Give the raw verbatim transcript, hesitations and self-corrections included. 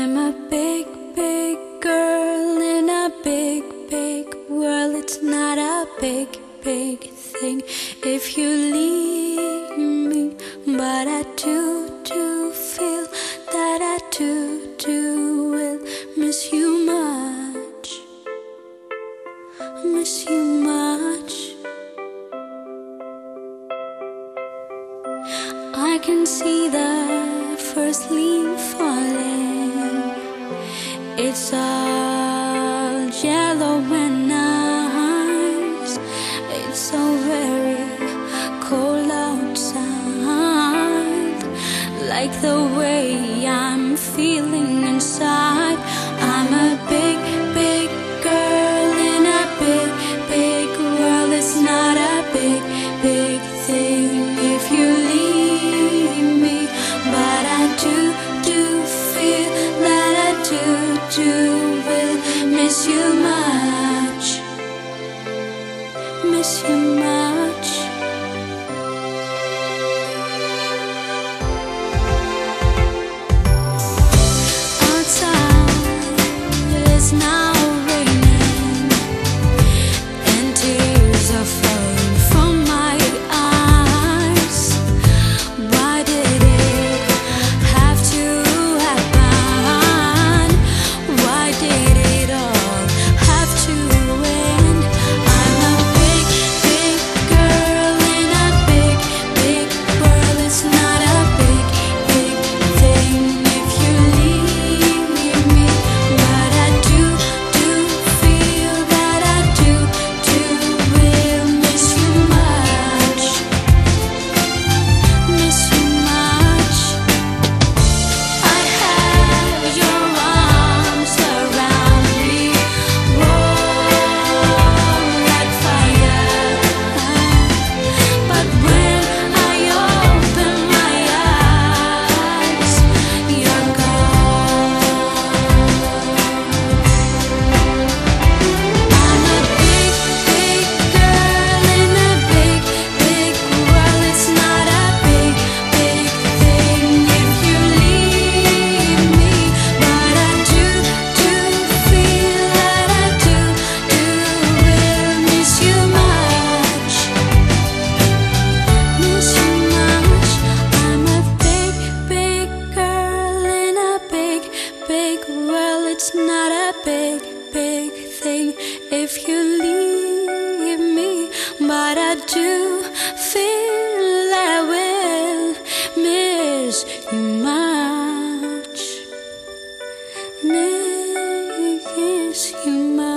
I'm a big, big girl in a big, big world. It's not a big, big thing if you leave me, but I do, do feel that I do, do will miss you much, miss you much. I can see the first leaf falling. It's all yellow and nice. It's so very cold outside, like the way I'm feeling inside. I'm a big, big girl in a big, big world. It's not a big, big thing if you leave me, but I do, do feel that I do, do will miss you much, miss you much. Outside it's now raining and tears are falling from my eyes. Why did it have to happen? Why did it all have to end? I'm a big, big girl in a big, big world. It's not a big, big thing if you leave me, but I do, do feel that I do, do will miss you much, miss you much. I have your arms around me, warm like fire, but when I open my eyes, you're gone. I'm a big, big girl in a big, big world. It's not a big, big thing if you leave me, but I do, do feel that I do, do will miss you much, miss you much. I'm a big, big girl in a big, big world. It's not a big, big thing if you leave me, but I do feel I will miss you much, miss you much.